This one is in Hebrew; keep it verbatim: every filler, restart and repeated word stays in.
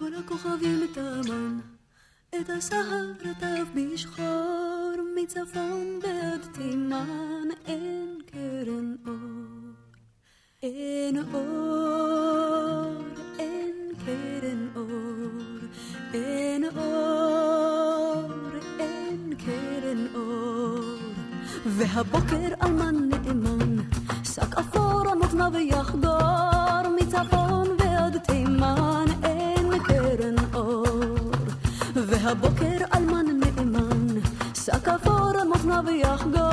כל הכוכבים תמן, את הסהר רטב בשחור, מצפון ועד תימן, אין קרן אור. אין אור, אין קרן אור, אין אור, אין קרן אור. והבוקר אלמן נאמן, שק אפור המותנה ויחדור, מצפון ועד תימן, אין קרן אור. והבוקר אלמן נאמן, שק אפור המותנה ויחדור,